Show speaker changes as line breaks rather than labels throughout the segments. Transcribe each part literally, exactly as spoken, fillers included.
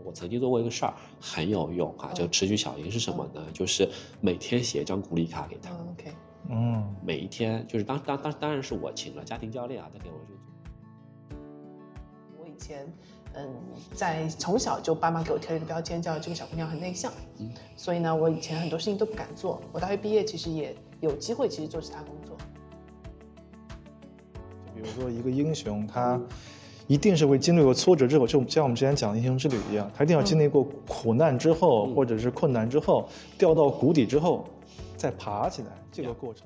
我曾经做过一个事儿很有用啊，就持续小赢是什么呢？就是每天写一张鼓励卡给他。
嗯 OK，
嗯，每一天就是当当当当然是我请了家庭教练啊，他给我就。
我以前嗯，在从小就爸妈给我贴了一个标签，叫这个小姑娘很内向。嗯，所以呢，我以前很多事情都不敢做。我大学毕业其实也有机会，其实做其他工作。
比如说一个英雄，他一定是会经历过挫折之后，就像我们之前讲的英雄之旅一样，他一定要经历过苦难之后，嗯、或者是困难之后，掉到谷底之后，再爬起来这个过程。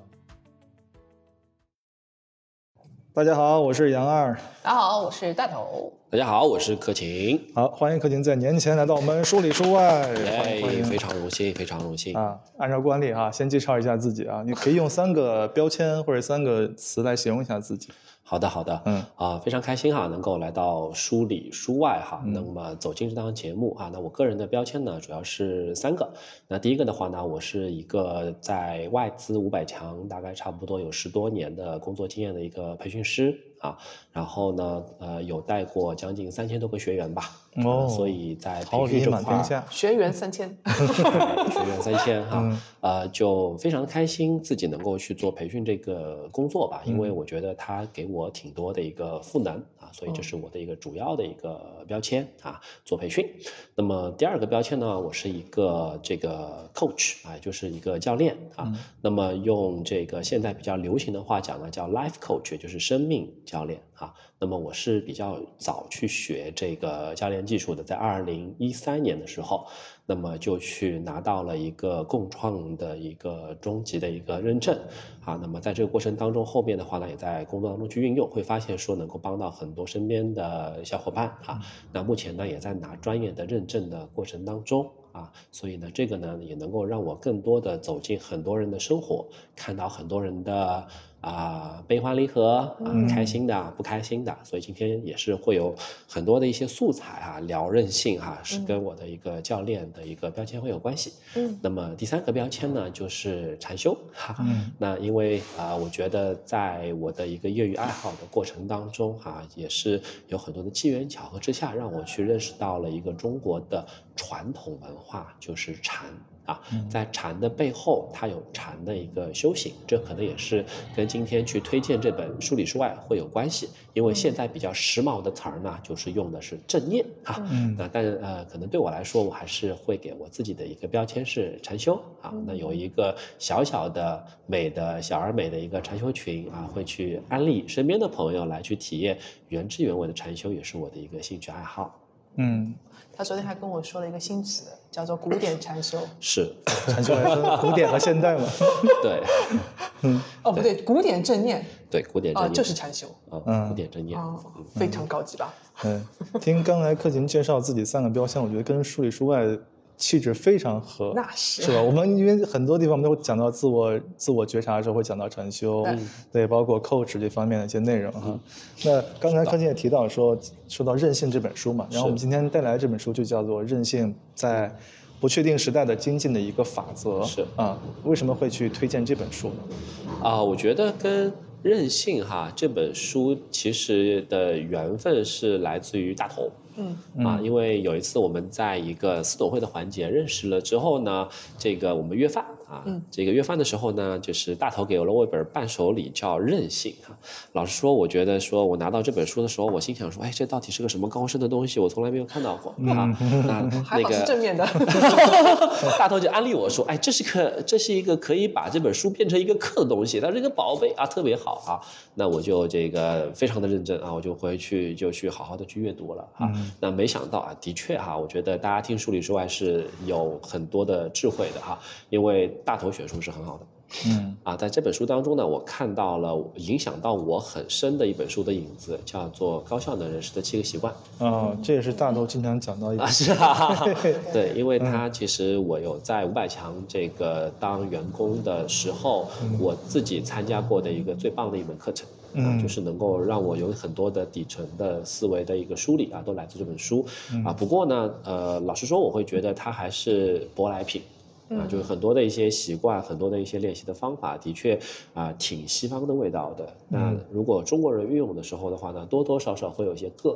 大家好，我是杨二。
大家好，我是大头。
大家好，我是柯晴。
好，欢迎柯晴在年前来到我们书里书外，
欢迎，非常荣幸，非常荣幸
啊！按照惯例哈、啊，先介绍一下自己啊，你可以用三个标签或者三个词来形容一下自己。
好的，好的，嗯啊，非常开心哈，能够来到书里书外哈，嗯、那么走进这档节目啊，那我个人的标签呢，主要是三个。那第一个的话呢，我是一个在外资五百强大概差不多有十多年的工作经验的一个培训师啊，然后呢，呃，有带过将近三千多个学员吧，哦，啊、所以在培训这块，
学员三千，
学员三千哈，嗯、呃，就非常开心自己能够去做培训这个工作吧，因为我觉得他给我。我挺多的一个赋能啊，所以这是我的一个主要的一个标签啊，做培训。那么第二个标签呢，我是一个这个 coach 啊，就是一个教练啊。嗯、那么用这个现在比较流行的话讲呢，叫 life coach， 就是生命教练啊。那么我是比较早去学这个教练技术的，在二零一三年的时候。那么就去拿到了一个共创的一个中级的一个认证啊，那么在这个过程当中，后面的话呢，也在工作当中去运用，会发现说能够帮到很多身边的小伙伴啊。那目前呢，也在拿专业的认证的过程当中啊，所以呢，这个呢也能够让我更多的走进很多人的生活，看到很多人的啊悲欢离合啊，嗯、开心的、不开心的，所以今天也是会有很多的一些素材啊，聊韧性哈、啊，是跟我的一个教练的一个标签会有关系。嗯，那么第三个标签呢，就是禅修哈。嗯，那因为啊、呃，我觉得在我的一个业余爱好的过程当中哈、啊，也是有很多的机缘巧合之下，让我去认识到了一个中国的传统文化，就是禅。啊，在禅的背后，它有禅的一个修行，这可能也是跟今天去推荐这本书里书外会有关系。因为现在比较时髦的词儿呢，就是用的是正念啊。嗯，那但呃，可能对我来说，我还是会给我自己的一个标签是禅修啊。那有一个小小的美的小而美的一个禅修群啊，会去安利身边的朋友来去体验原汁原味的禅修，也是我的一个兴趣爱好。
嗯，
他昨天还跟我说了一个新词，叫做古典禅修。
是，
禅修还分古典和现代嘛？
对，
嗯，哦不对，古典正念。
对，古典正念、
呃、就是禅修。
嗯，古典正念、
哦，非常高级吧？
嗯，听刚才柯晴介绍自己三个标签，我觉得跟书里书外气质非常合，
那是
是吧？我们因为很多地方我们都会讲到自我自我觉察的时候会讲到禅修，对，对，包括 coach 这方面的一些内容哈。嗯、那刚才柯晴也提到说，说到韧性这本书嘛，然后我们今天带来这本书就叫做《韧性在不确定时代的精进的一个法则》。
是
啊，为什么会去推荐这本书呢？
啊，我觉得跟韧性哈这本书其实的缘分是来自于大头。嗯啊，因为有一次我们在一个私董会的环节认识了之后呢，这个我们约饭啊，嗯、这个约饭的时候呢，就是大头给了我一本伴手礼叫《韧性》啊。老实说，我觉得说我拿到这本书的时候，我心想说，哎，这到底是个什么高深的东西？我从来没有看到过、嗯、啊。那
那个是正面的，
大头就安利我说，哎，这是个这是一个可以把这本书变成一个课的东西，它是一个宝贝啊，特别好啊。那我就这个非常的认真啊，我就回去就去好好的去阅读了啊。嗯、那没想到啊，的确哈、啊，我觉得大家听书里书外是有很多的智慧的哈、啊，因为大头选书是很好的。嗯啊，在这本书当中呢，我看到了影响到我很深的一本书的影子，叫做《高效能人士的七个习惯》。
哦，这也是大头经常讲到一本、
啊，是啊，对，因为他其实我有在五百强这个当员工的时候，嗯、我自己参加过的一个最棒的一门课程。啊，就是能够让我有很多的底层的思维的一个梳理啊，都来自这本书、嗯、啊。不过呢，呃，老实说，我会觉得它还是舶来品。啊，就是很多的一些习惯，很多的一些练习的方法，的确啊，挺西方的味道的。那如果中国人运用的时候的话呢，多多少少会有一些个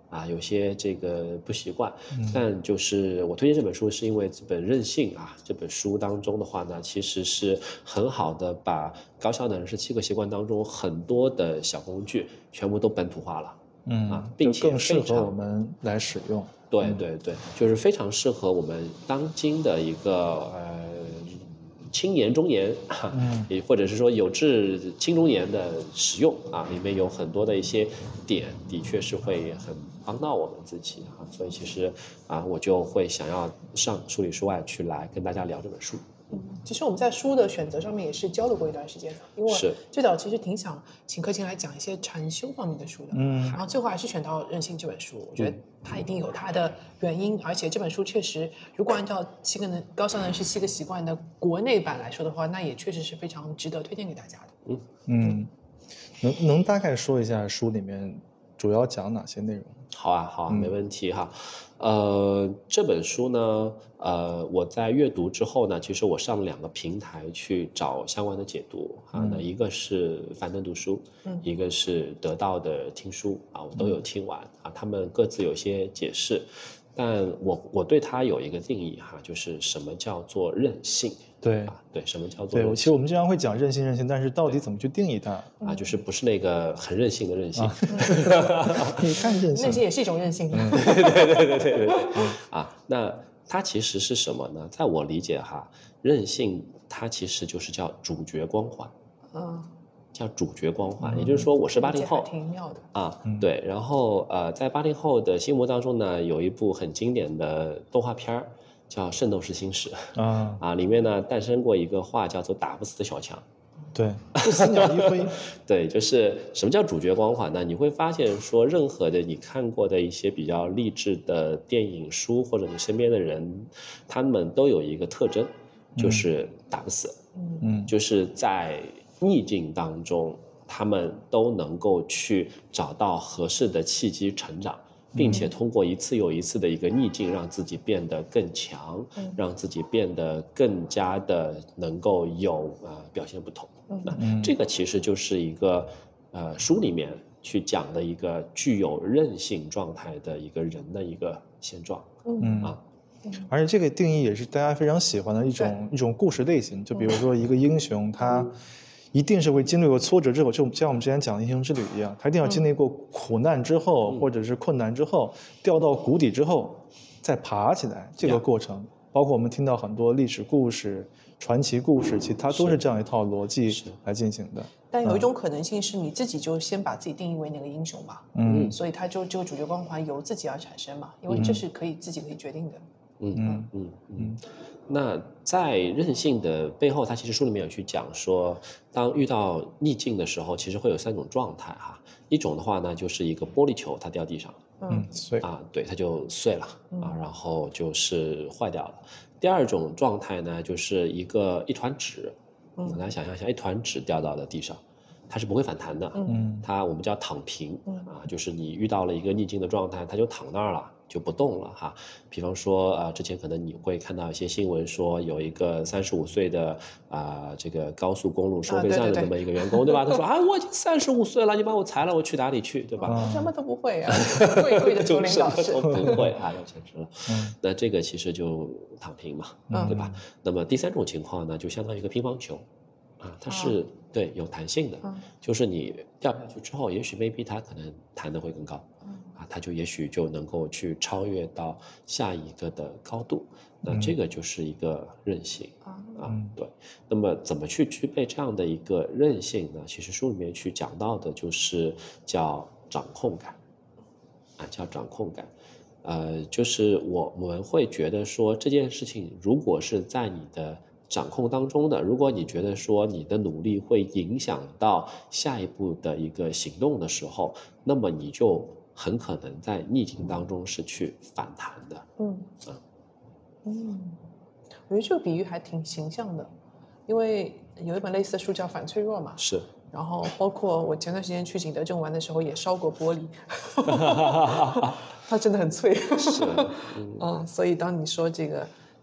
啊，有些这个不习惯。嗯、但就是我推荐这本书，是因为这本《韧性》啊，这本书当中的话呢，其实是很好的把高效能人士七个习惯当中很多的小工具全部都本土化了。
嗯
啊，并且
更适合我们来使用。
对对对，就是非常适合我们当今的一个呃青年中年，嗯，也或者是说有志青中年的使用啊，里面有很多的一些点，的确是会很帮到我们自己啊，所以其实啊，我就会想要上书里书外去来跟大家聊这本书。
嗯，其实我们在书的选择上面也是交流过一段时间的，因为我最早其实挺想请柯晴来讲一些禅修方面的书的，嗯，然后最后还是选到《韧性》这本书，我觉得它一定有它的原因，嗯、而且这本书确实，如果按照七个能高效能是七个习惯的国内版来说的话，那也确实是非常值得推荐给大家的。
嗯嗯，能能大概说一下书里面主要讲哪些内容？
好啊，好啊，没问题哈。呃，这本书呢，呃，我在阅读之后呢，其实我上了两个平台去找相关的解读啊。那、嗯、一个是樊登读书，嗯，一个是得到的听书啊，我都有听完啊。他们各自有些解释，但我我对它有一个定义哈，就是什么叫做韧性。
对
啊，对，什么叫做
对？其实我们经常会讲韧性，韧性，但是到底怎么去定义它
啊？就是不是那个很任性的任性，啊、
你看韧性，
韧性也是一种韧性。
嗯、对对对对对对对。啊，那它其实是什么呢？在我理解哈，韧性它其实就是叫主角光环。嗯。叫主角光环，嗯、也就是说我是八零后，
挺妙的
啊，嗯、对。然后呃，在八零后的心目当中呢，有一部很经典的动画片儿。叫《圣斗士星矢》啊啊，里面呢诞生过一个话叫做“打不死的小强”，
对，不死鸟一挥。
对，就是什么叫主角光环呢？你会发现说，任何的你看过的一些比较励志的电影、书，或者你身边的人，他们都有一个特征，就是打不死。嗯，就是在逆境当中，他们都能够去找到合适的契机成长。并且通过一次又一次的一个逆境，让自己变得更强，嗯、让自己变得更加的能够有呃表现不同。嗯、那这个其实就是一个呃书里面去讲的一个具有韧性状态的一个人的一个现状。嗯啊，
而且这个定义也是大家非常喜欢的一种一种故事类型。就比如说一个英雄，他一定是会经历过挫折之后，就像我们之前讲的英雄之旅一样，他一定要经历过苦难之后，嗯、或者是困难之后，掉到谷底之后，再爬起来。这个过程，包括我们听到很多历史故事、传奇故事，其实它都是这样一套逻辑来进行的。
但有一种可能性是你自己就先把自己定义为那个英雄嘛，嗯，所以他就这个主角光环由自己而产生嘛，因为这是可以自己可以决定的。
嗯嗯嗯嗯。那在韧性的背后，它其实书里面有去讲说，当遇到逆境的时候，其实会有三种状态哈。一种的话呢，就是一个玻璃球它掉地上，
嗯，碎
啊，对，它就碎了啊，然后就是坏掉了。第二种状态呢，就是一个一团纸，嗯，大家想象一下，一团纸掉到了地上，它是不会反弹的，嗯，它我们叫躺平，嗯啊，就是你遇到了一个逆境的状态，它就躺那儿了。就不动了哈，比方说啊、呃，之前可能你会看到一些新闻说，有一个三十五岁的啊、呃，这个高速公路收费站的这么一个员工，啊、对, 对, 对, 对吧？他说啊，我已经三十五岁了，你把我裁了，我去哪里去，对吧？
嗯、什么都不会啊，贵贵的做领导
是，都不会啊，要辞职了。嗯，那这个其实就躺平嘛，嗯、对吧？那么第三种情况呢，就相当于一个乒乓球。啊，它是、啊、对有弹性的、嗯，就是你掉下去之后，也许 maybe 它可能弹得会更高，嗯、啊，它就也许就能够去超越到下一个的高度，那这个就是一个韧性、嗯、啊，对。那么怎么去具备这样的一个韧性呢？其实书里面去讲到的就是叫掌控感，啊，叫掌控感，呃，就是我我们会觉得说这件事情如果是在你的掌控当中的，如果你觉得说你的努力会影响到下一步的一个行动的时候，那么你就很可能在逆境当中是去反弹的。嗯啊，
嗯，我觉得这个比喻还挺形象的，因为有一本类似的书叫《反脆弱》嘛。
是。
然后包括我前段时间去景德镇玩的时候也烧过玻璃，它真的很脆。
是。
嗯, 嗯，所以当你说这个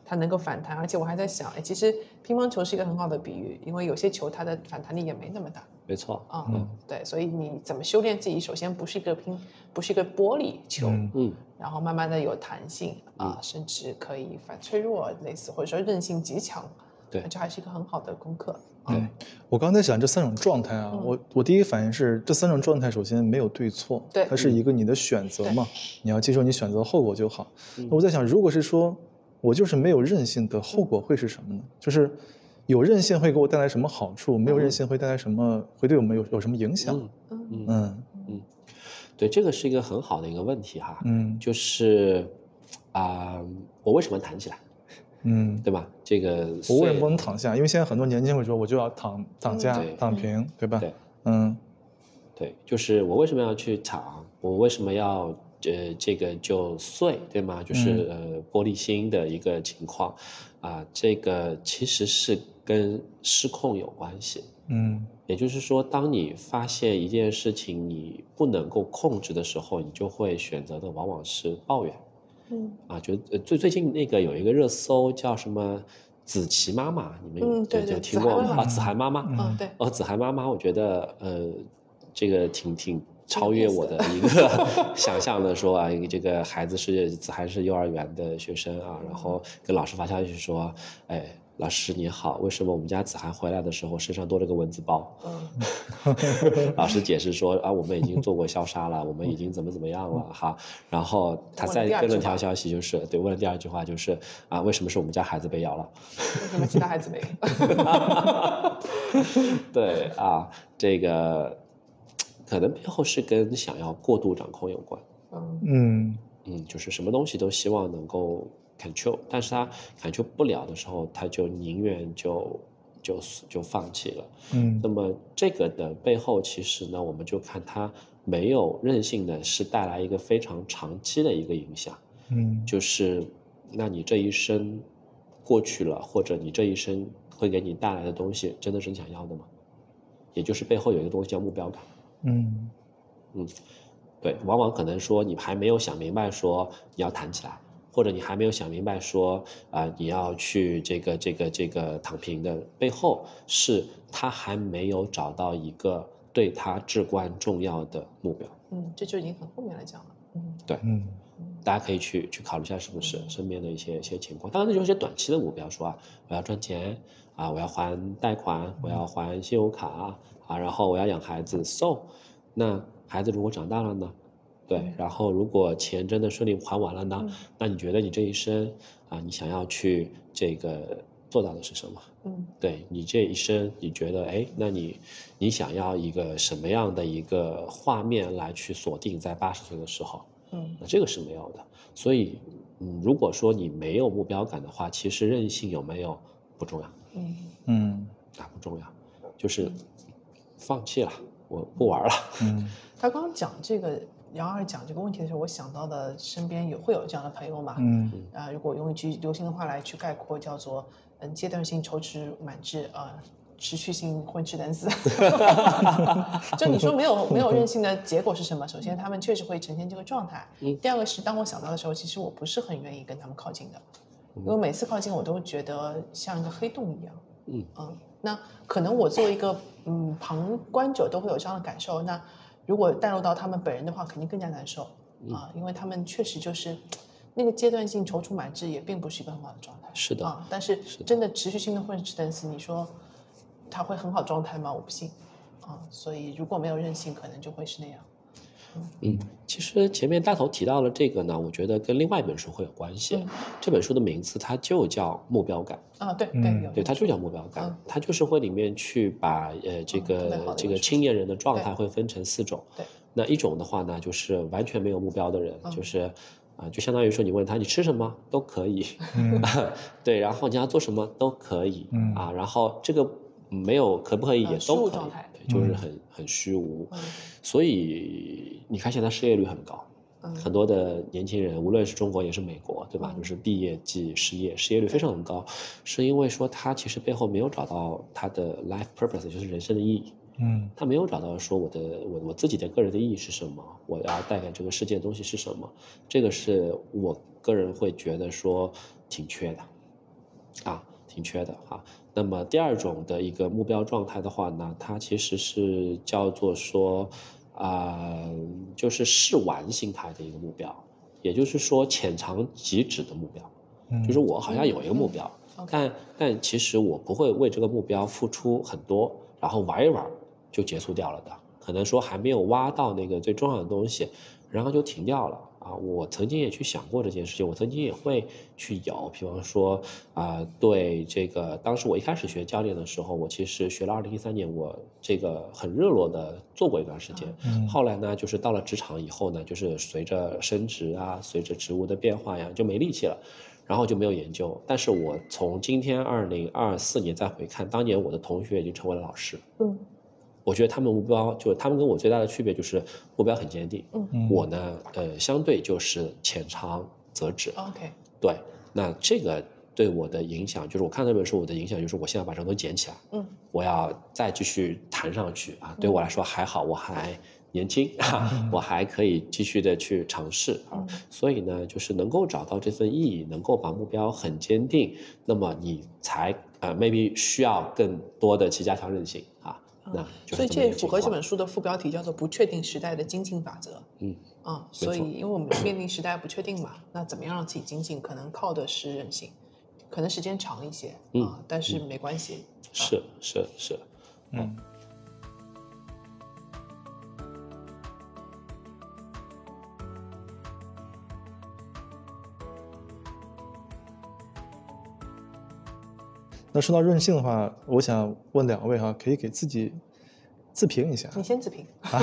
它能够反弹，而且我还在想，哎，其实乒乓球是一个很好的比喻，因为有些球它的反弹力也没那么大。
没错，
啊、嗯，对，所以你怎么修炼自己？首先不是一个乒，不是一个玻璃球，
嗯，
然后慢慢的有弹性啊、
嗯
甚至可以反脆弱，类似或者说韧性极强，
对
这还是一个很好的功课。
对，
嗯，我刚才在想这三种状态啊，
嗯
我我第一反应是这三种状态首先没有对错，
对
它是一个你的选择嘛，你要接受你选择的后果就好。那我在想，如果是说我就是没有韧性的后果会是什么呢？就是有韧性会给我带来什么好处？没有韧性会带来什么？会对我们有有什么影响？
嗯嗯
嗯
嗯，对，这个是一个很好的一个问题哈，
嗯
就是啊、我为什么弹起来，
嗯，
对吧？这个
我为什么
碎
不能躺下？因为现在很多年轻人会说，我就要躺躺下、
对
躺平，对吧？
对
嗯
对，就是我为什么要去躺？我为什么要呃这个就碎，对吗？就是、呃玻璃心的一个情况，啊、这个其实是跟失控有关系。
嗯
也就是说，当你发现一件事情你不能够控制的时候，你就会选择的往往是抱怨。
嗯
啊，就呃最最近那个有一个热搜叫什么子琪妈妈，你们有、
嗯，对对，
有听过吗？啊，子涵妈妈，
嗯对，
哦，子涵妈妈，我觉得呃，这个挺挺超
挺有意思
越我的一个想象的，说啊，这个孩子是子涵是幼儿园的学生啊，然后跟老师发消息说，哎，老师你好，为什么我们家子涵回来的时候身上多了个蚊子包？
嗯
老师解释说啊，我们已经做过消杀了，我们已经怎么怎么样了哈。然后他再跟了条消息，就是对，问了第二句话就是啊，为什么是我们家孩子被咬了？
为什么其他孩子没？
对啊，这个可能背后是跟想要过度掌控有关。
嗯
嗯
嗯，就是什么东西都希望能够 control，但是他 control 不了的时候，他就宁愿就就就放弃了。
嗯
那么这个的背后，其实呢，我们就看它没有韧性呢，是带来一个非常长期的一个影响。
嗯
就是，那你这一生过去了，或者你这一生会给你带来的东西，真的是你想要的吗？也就是背后有一个东西叫目标感。
嗯
嗯，对，往往可能说你还没有想明白说你要弹起来，或者你还没有想明白说啊、呃你要去这个这个这个躺平的背后，是他还没有找到一个对他至关重要的目标。
嗯，这就已经很后面来讲了。嗯
对，
嗯
大家可以去去考虑一下是不是身边的一些一些情况。当然，那就是一些短期的目标，说啊，我要赚钱啊，我要还贷款，我要还信用卡啊，然后我要养孩子。So，那孩子如果长大了呢？对，然后如果钱真的顺利还完了呢？那你觉得你这一生啊，你想要去这个做到的是什么？
嗯
对你这一生，你觉得哎，那你你想要一个什么样的一个画面来去锁定在八十岁的时候？
嗯
那这个是没有的。所以，嗯，如果说你没有目标感的话，其实韧性有没有不重要，
嗯
嗯
啊不重要，就是放弃了，我不玩了。
嗯
他刚刚讲这个杨二讲这个问题的时候，我想到的身边有会有这样的朋友嘛？
嗯
啊、如果用一句流行的话来去概括，叫做嗯阶段性踌躇满志啊、呃持续性混吃等死。就你说没有没有韧性的结果是什么？首先他们确实会呈现这个状态。第二个是当我想到的时候，其实我不是很愿意跟他们靠近的，因为每次靠近我都觉得像一个黑洞一样。
嗯
嗯，那可能我作为一个嗯旁观者都会有这样的感受。那如果带入到他们本人的话，肯定更加难受啊，因为他们确实就是那个阶段性踌躇满志，也并不是一个很好的状态。
是的
啊，但是真的持续性的混吃等死，你说他会很好状态吗？我不信啊。所以如果没有韧性，可能就会是那样。
嗯，其实前面大头提到了这个呢，我觉得跟另外一本书会有关系。
嗯
这本书的名字它就叫目标感。
啊，对对
嗯
有
对，它就叫目标感，
嗯
它就是会里面去把呃这
嗯特别好
个这个
的一本书
青年人的状态会分成四种。
对，
那一种的话呢，就是完全没有目标的人，
嗯
就是啊、就相当于说你问他你吃什么都可以，对，然后你要做什么都可以，
嗯
啊，然后这个没有可不可以
呃虚
也都可以
无状态，
对，就是很很虚无，
嗯
所以你看现在失业率很高。
嗯
很多的年轻人，无论是中国也是美国，对吧？
嗯
就是毕业即失业，失业率非常高，是因为说他其实背后没有找到他的 life purpose，就是人生的意义。
嗯
他没有找到说我的我我自己的个人的意义是什么，我要带给这个世界的东西是什么，这个是我个人会觉得说挺缺的。 啊，挺缺的啊。那么第二种的一个目标状态的话呢，它其实是叫做说啊、呃，就是试玩心态的一个目标，也就是说浅尝即止的目标。嗯、就是我好像有一个目标，嗯嗯、但但其实我不会为这个目标付出很多，然后玩一玩就结束掉了的。可能说还没有挖到那个最重要的东西，然后就停掉了啊。我曾经也去想过这件事情，我曾经也会去有，比方说啊、呃，对这个，当时我一开始学教练的时候，我其实学了二零一三年，我这个很热络的做过一段时间。嗯、后来呢，就是到了职场以后呢，就是随着升职啊，随着职务的变化呀，就没力气了。然后就没有研究，但是我从今天二零二四年再回看，当年我的同学已经成为了老师。嗯。我觉得他们目标就他们跟我最大的区别就是目标很坚定，嗯，我呢，呃，相对就是浅尝辄止。
OK，
对，那这个对我的影响就是我看这本书，我的影响就是我现在把这东西捡起来，嗯，我要再继续弹上去啊。对我来说还好，我还年轻啊，嗯、我还可以继续的去尝试啊。嗯、所以呢，就是能够找到这份意义，能够把目标很坚定，那么你才呃 maybe 需要更多的去加强韧性啊。那
所以这也符合这本书的副标题，叫做“不确定时代的精进法则”。嗯啊，所以因为我们面临时代不确定嘛，那怎么样让自己精进，可能靠的是韧性，可能时间长一些，嗯、啊，但是没关系。
嗯啊、是是是，
嗯。那说到韧性的话，我想问两位哈，可以给自己自评一下。
你先自评。
啊、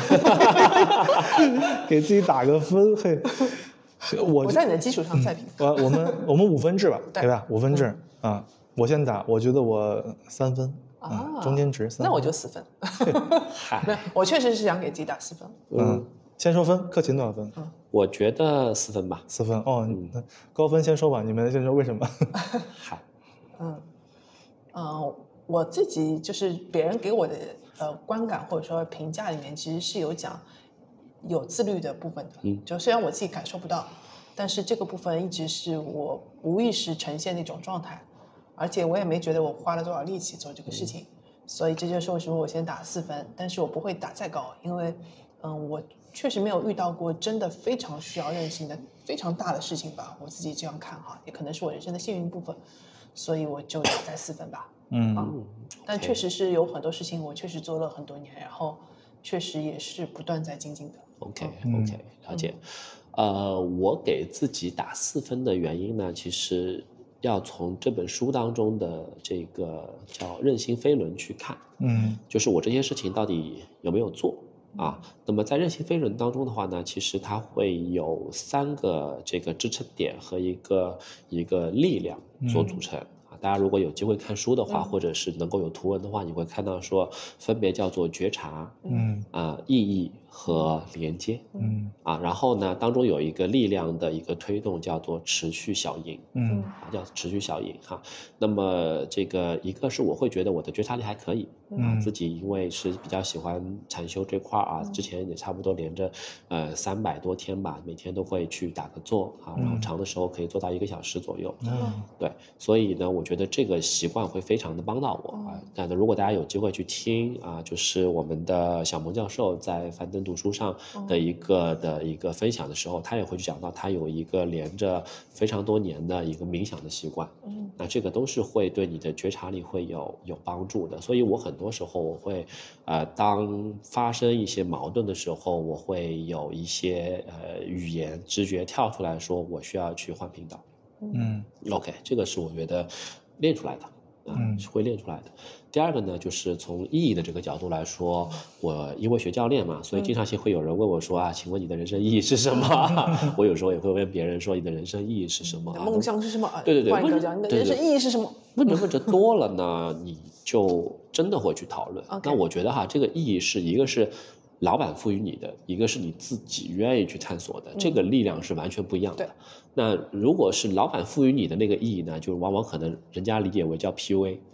给自己打个分，嘿。我
我在你的基础上再评。
我、嗯、我们我们五分制吧，对吧？五分制、嗯、啊，我先打，我觉得我三分啊、嗯，中间值三分。
那我就四分。没有，我确实是想给自己打四分。
嗯，先说分，克勤多少分？嗯，
我觉得四分吧。
四分哦，嗯、高分先说吧，你们先说为什么？
嗨，
嗯。嗯，我自己就是别人给我的呃观感或者说评价里面，其实是有讲有自律的部分的。嗯，就虽然我自己感受不到，但是这个部分一直是我无意识呈现的一种状态，而且我也没觉得我花了多少力气做这个事情，嗯、所以这就是为什么我先打四分，但是我不会打再高，因为嗯，我确实没有遇到过真的非常需要韧性的非常大的事情吧，我自己这样看哈，也可能是我人生的幸运部分。所以我就打在四分吧，嗯，啊、但确实是有很多事情我确实做了很多年，然后确实也是不断在精进的。
OK OK，了解。嗯、呃，我给自己打四分的原因呢，其实要从这本书当中的这个叫韧性飞轮去看，嗯，就是我这些事情到底有没有做。啊，那么在韧性飞轮当中的话呢，其实它会有三个这个支撑点和一个一个力量所组成。嗯啊，大家如果有机会看书的话，嗯、或者是能够有图文的话，你会看到说分别叫做觉察，嗯啊、呃、意义和连接，嗯啊，然后呢当中有一个力量的一个推动叫做持续效应，嗯啊叫持续效应哈。那么这个一个是我会觉得我的觉察力还可以，嗯、啊，自己因为是比较喜欢禅修这块啊，之前也差不多连着呃三百多天吧，每天都会去打个坐啊，然后长的时候可以做到一个小时左右，嗯，对，所以呢，我觉得这个习惯会非常的帮到我啊。那如果大家有机会去听啊，就是我们的小蒙教授在樊登读书上的一个的一个分享的时候，他也会去讲到他有一个连着非常多年的一个冥想的习惯，嗯，那这个都是会对你的觉察力会有有帮助的。所以我很多时候我会，呃，当发生一些矛盾的时候，我会有一些呃语言直觉跳出来说，我需要去换频道。嗯 ，OK， 这个是我觉得练出来的啊，嗯、是会练出来的。第二个呢，就是从意义的这个角度来说，我因为学教练嘛，所以经常性会有人问我说啊，请问你的人生意义是什么？我有时候也会问别人说，你的人生意义是什么？
梦想是什么？
对对对，
换一个讲，你的人生意义是什么？
问着问着多了呢，你就真的会去讨论。那我觉得哈，这个意义是一个是老板赋予你的，一个是你自己愿意去探索的，这个力量是完全不一样的。那如果是老板赋予你的那个意义呢，就是往往可能人家理解为叫 P U A， 嗯，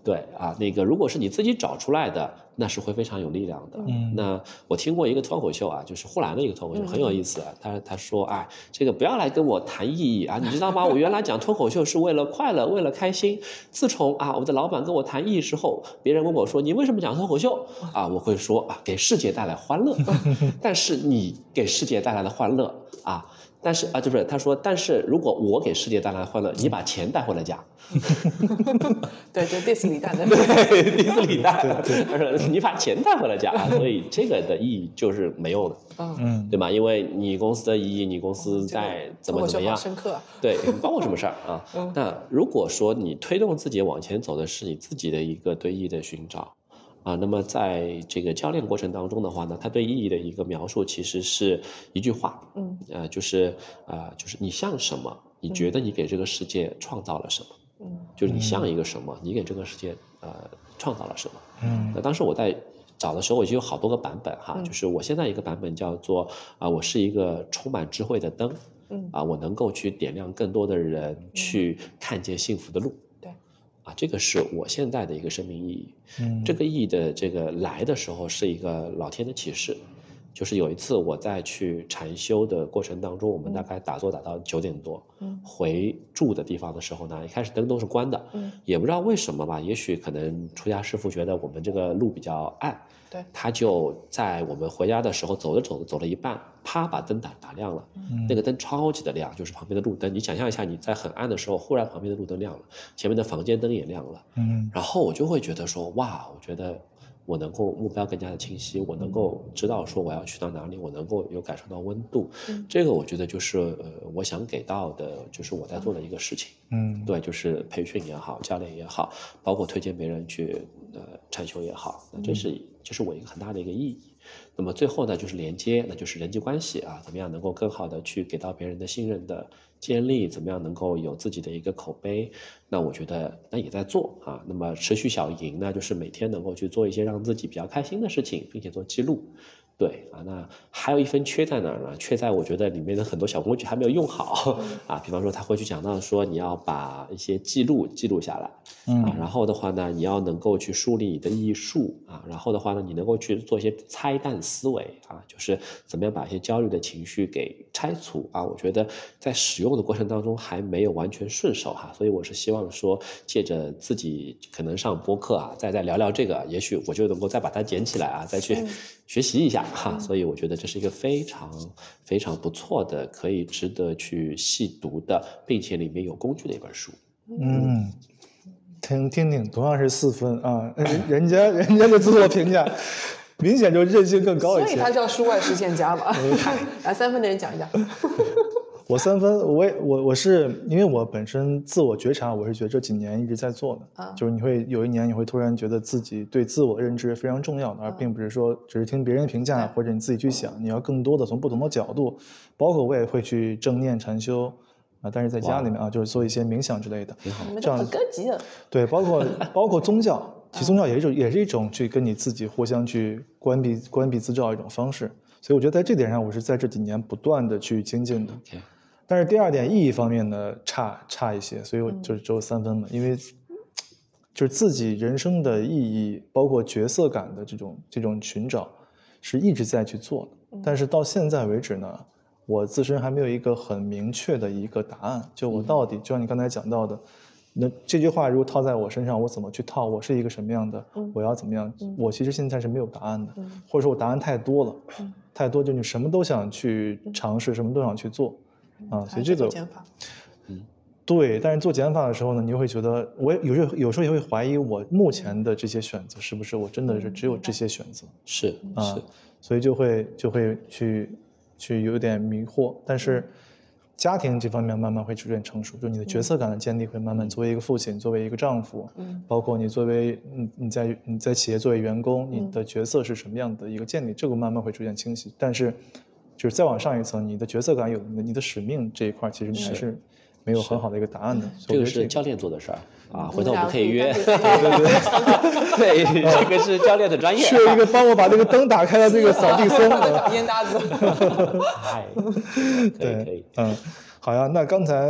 对啊，那个如果是你自己找出来的，那是会非常有力量的。
嗯，
那我听过一个脱口秀啊，就是呼兰的一个脱口秀，很有意思。他他说，哎，这个不要来跟我谈意义啊，你知道吗？我原来讲脱口秀是为了快乐，为了开心。自从啊，我的老板跟我谈意义之后，别人问我说你为什么讲脱口秀啊？我会说啊，给世界带来欢乐。但是你给世界带来的欢乐啊。但是啊，就是他说，但是如果我给世界带来欢乐，你把钱带回了家。
对，就 diss 李诞的。
对 ，diss 李诞，他说你把钱带回了家，所以这个的意义就是没有的，
嗯，
对吧？因为你公司的意义，你公司在怎么怎么样，
深刻，
对，关我什么事儿啊？那如果说你推动自己往前走的是你自己的一个对意义的寻找。啊，那么在这个教练过程当中的话呢，他对意义的一个描述其实是一句话，
嗯，
呃，就是呃，就是你像什么，你觉得你给这个世界创造了什么，嗯，就是你像一个什么，你给这个世界呃创造了什么，嗯，那当时我在找的时候，我就有好多个版本哈，嗯、就是我现在一个版本叫做啊、呃，我是一个充满智慧的灯，嗯，啊，我能够去点亮更多的人去看见幸福的路。啊，这个是我现在的一个生命意义。嗯，这个意义的这个来的时候是一个老天的启示，就是有一次我在去禅修的过程当中，我们大概打坐打到九点多，嗯，回住的地方的时候呢，一开始灯都是关的，嗯，也不知道为什么吧，也许可能出家师父觉得我们这个路比较暗，对，他就在我们回家的时候走着走着走了一半，啪把灯打打亮了，嗯，那个灯超级的亮，就是旁边的路灯，你想象一下，你在很暗的时候，忽然旁边的路灯亮了，前面的房间灯也亮了，嗯，然后我就会觉得说，哇，我觉得我能够目标更加的清晰，我能够知道说我要去到哪里，我能够有感受到温度，嗯，这个我觉得就是呃我想给到的，就是我在做的一个事情，嗯，对，就是培训也好，教练也好，包括推荐别人去呃禅修也好，那这是这是我一个很大的一个意义。那么最后呢，就是连接，那就是人际关系啊，怎么样能够更好的去给到别人的信任的建立，怎么样能够有自己的一个口碑，那我觉得那也在做啊。那么持续小赢呢，就是每天能够去做一些让自己比较开心的事情，并且做记录。对啊，那还有一分缺在哪儿呢？缺在我觉得里面的很多小工具还没有用好啊。比方说他会去讲到说你要把一些记录记录下来，嗯，啊，然后的话呢，你要能够去梳理你的艺术啊，然后的话呢，你能够去做一些拆弹思维啊，就是怎么样把一些焦虑的情绪给拆除啊。我觉得在使用的过程当中还没有完全顺手哈，所以我是希望说借着自己可能上播客啊，再再聊聊这个，也许我就能够再把它捡起来啊，再去学习一下。哈，所以我觉得这是一个非常非常不错的，可以值得去细读的，并且里面有工具的一本书。
嗯，听听听，同样是四分啊，人家人家的自我评价明显就韧性更高一些，
所以他叫书外实践家嘛。来，三分的人讲一讲。
我三分，我我我是因为我本身自我觉察，我是觉得这几年一直在做的，啊、就是你会有一年你会突然觉得自己对自我认知非常重要的，而并不是说只是听别人评价、啊、或者你自己去想，你要更多的从不同的角度，包括我也会去正念禅修啊，但是在家里面啊，就是做一些冥想之类的，
这样很高级的。
对，包括包括宗教，其实宗教也是一种也是一种去跟你自己互相去关闭关闭自照一种方式，所以我觉得在这点上，我是在这几年不断的去精进的。Okay.但是第二点意义方面呢，差差一些，所以我就只有三分嘛。因为就是自己人生的意义，包括角色感的这种这种寻找，是一直在去做的。但是到现在为止呢，我自身还没有一个很明确的一个答案。就我到底，就像你刚才讲到的，那这句话如果套在我身上，我怎么去套？我是一个什么样的？我要怎么样？我其实现在是没有答案的，或者说我答案太多了，太多，就你什么都想去尝试，什么都想去做。啊，所以这个，嗯，对，但是做减法的时候呢，你又会觉得，我有时候有时候也会怀疑，我目前的这些选择是不是我真的是只有这些选择？
是
啊，是，所以就会就会去去有点迷惑。但是家庭这方面慢慢会逐渐成熟，就你的角色感的建立会慢慢作为一个父亲，作为一个丈夫，嗯，包括你作为你你在你在企业作为员工，你的角色是什么样的一个建立，这个慢慢会逐渐清晰。但是就是再往上一层，你的角色感有你的使命这一块，其实你还是没有很好的一个答案的。
这个是教练做的事儿啊，回头我们可以约。对对对，对，这个是教练的专业。
需要一个帮我把这个灯打开的这个扫地僧，
找烟搭子。
哎，可以可以，
嗯，好呀。那刚才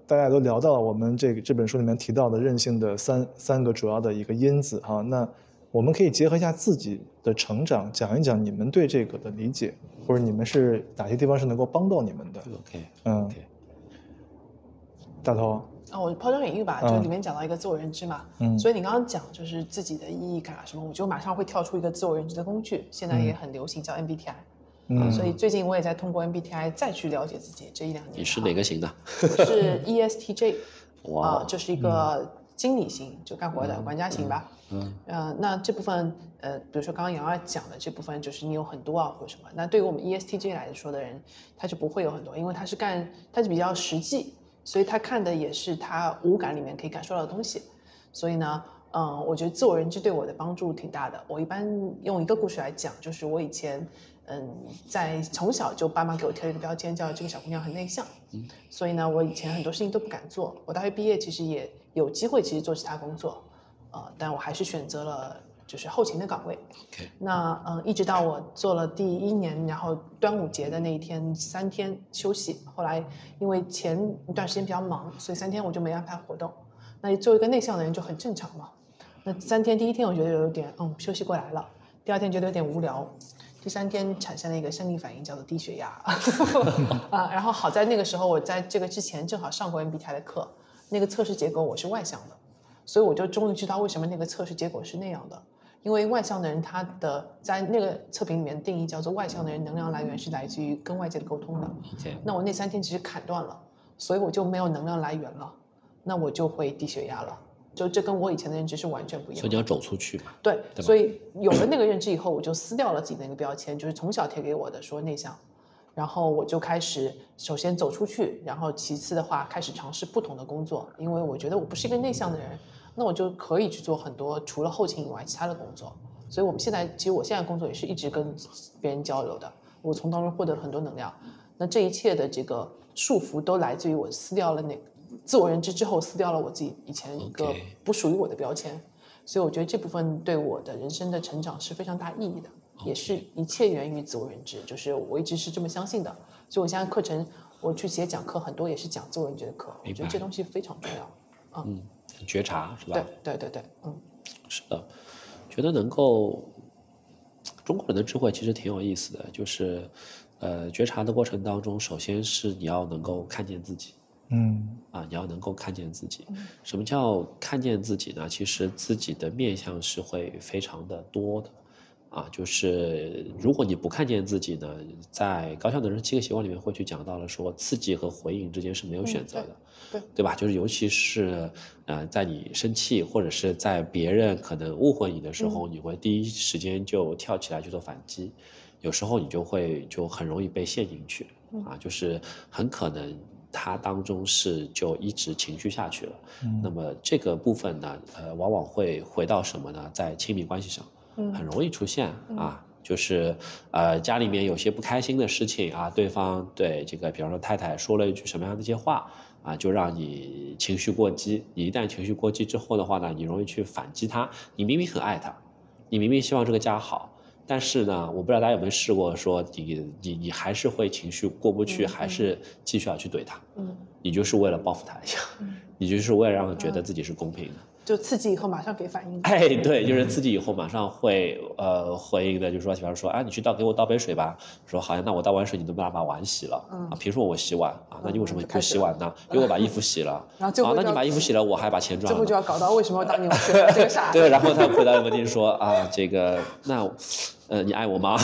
大家都聊到了我们这个这本书里面提到的韧性的三三个主要的一个因子哈，那我们可以结合一下自己的成长，讲一讲你们对这个的理解，或者你们是哪些地方是能够帮到你们的。
OK，
嗯
，OK，
大头。
啊，我抛砖引玉吧，就里面讲到一个自我认知嘛，
嗯，
所以你刚刚讲就是自己的意义感啊什么，我就马上会跳出一个自我认知的工具，现在也很流行，叫 M B T I。嗯，所以最近我也在通过 M B T I 再去了解自己。这一两年，
你是哪个型的？
我是 E S T J，
哇、
啊，就是一个经理型，就干活的管家型吧。嗯，呃，那这部分，呃，比如说刚刚杨二讲的这部分，就是你有很多啊或者什么。那对于我们 E S T J 来说的人，他就不会有很多，因为他是干，他是比较实际。所以他看的也是他五感里面可以感受到的东西，所以呢，嗯，我觉得自我认知对我的帮助挺大的。我一般用一个故事来讲，就是我以前，嗯，在从小就爸妈给我贴了一个标签，叫这个小姑娘很内向，嗯，所以呢，我以前很多事情都不敢做。我大学毕业其实也有机会，其实做其他工作，呃，但我还是选择了就是后勤的岗位。
Okay.
那嗯，一直到我做了第一年，然后端午节的那一天三天休息，后来因为前一段时间比较忙，所以三天我就没安排活动。那作为一个内向的人就很正常嘛。那三天第一天我觉得有点嗯休息过来了，第二天觉得有点无聊，第三天产生了一个生理反应叫做低血压啊。然后好在那个时候我在这个之前正好上过 M B T I 的课，那个测试结果我是外向的，所以我就终于知道为什么那个测试结果是那样的。因为外向的人，他的在那个测评里面定义叫做外向的人能量来源是来自于跟外界的沟通的。
Okay.
那我那三天其实砍断了，所以我就没有能量来源了，那我就会低血压了。就这跟我以前的认知是完全不一样的。
所以你要走出去嘛？
对，
对，
所以有了那个认知以后，我就撕掉了自己的那个标签，就是从小贴给我的说内向，然后我就开始首先走出去，然后其次的话开始尝试不同的工作，因为我觉得我不是一个内向的人。那我就可以去做很多除了后勤以外其他的工作，所以我们现在其实我现在工作也是一直跟别人交流的，我从当中获得了很多能量。那这一切的这个束缚都来自于我撕掉了那个自我认知之后，撕掉了我自己以前一个不属于我的标签， okay. 所以我觉得这部分对我的人生的成长是非常大意义的， okay. 也是一切源于自我认知，就是我一直是这么相信的。所以我现在课程我去写讲课很多也是讲自我认知的课，我觉得这东西非常重要。嗯。
嗯，觉察是吧？
对对对对，嗯，
是的，觉得能够，中国人的智慧其实挺有意思的，就是，呃，觉察的过程当中，首先是你要能够看见自己，
嗯，
啊，你要能够看见自己。什么叫看见自己呢？其实自己的面向是会非常的多的。啊，就是如果你不看见自己呢，在高效能人七个习惯里面会去讲到了说，刺激和回应之间是没有选择的，
嗯、对, 对,
对吧？就是尤其是呃，在你生气或者是在别人可能误会你的时候，嗯、你会第一时间就跳起来去做反击，有时候你就会就很容易被陷进去，嗯、啊，就是很可能它当中是就一直情绪下去了。嗯、那么这个部分呢，呃，往往会回到什么呢？在亲密关系上。很容易出现啊，就是呃家里面有些不开心的事情啊，对方对这个，比方说太太说了一句什么样的一些话啊，就让你情绪过激。你一旦情绪过激之后的话呢，你容易去反击他。你明明很爱他，你明明希望这个家好，但是呢，我不知道大家有没有试过说你你你还是会情绪过不去，嗯、还是继续要去怼他。嗯，你就是为了报复他一下，嗯、你就是为了让他觉得自己是公平的。
就刺激以后马上给反应。
哎，对，就是刺激以后马上会呃回应的，就是说，比方说啊，你去倒给我倒杯水吧。说好呀，那我倒完水，你能不能把碗洗了？嗯、啊，凭什么我洗碗啊？那你为什么不洗碗呢？因为我把衣服洗了。
然后最后
啊，那你把衣服洗了，我还把钱赚了。
最后就要搞到为什么要当你这个傻子？
对，然后他回答问题说啊，这个那呃，你爱我吗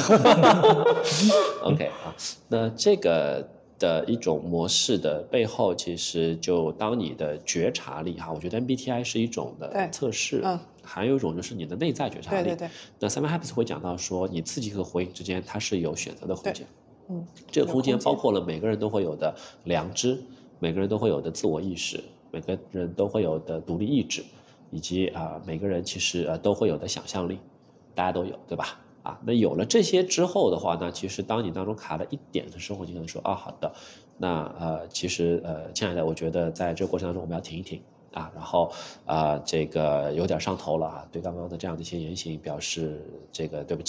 ？OK 啊，那这个。的一种模式的背后，其实就当你的觉察力哈，我觉得 M B T I 是一种的测试，嗯，还有一种就是你的内在觉察力。
对对对。
那 Simon Habits 会讲到说，你刺激和回应之间，它是有选择的空间。嗯，这个空间包括了每个人都会有的良知，每个人都会有的自我意识，每个人都会有的独立意志，以及啊、呃、每个人其实呃都会有的想象力，大家都有，对吧？啊，那有了这些之后的话呢，其实当你当中卡了一点的时候，你可能说啊，好的，那呃，其实呃，亲爱的，我觉得在这个过程当中我们要停一停啊，然后啊、呃，这个有点上头了啊，对刚刚的这样的一些言行表示这个对不起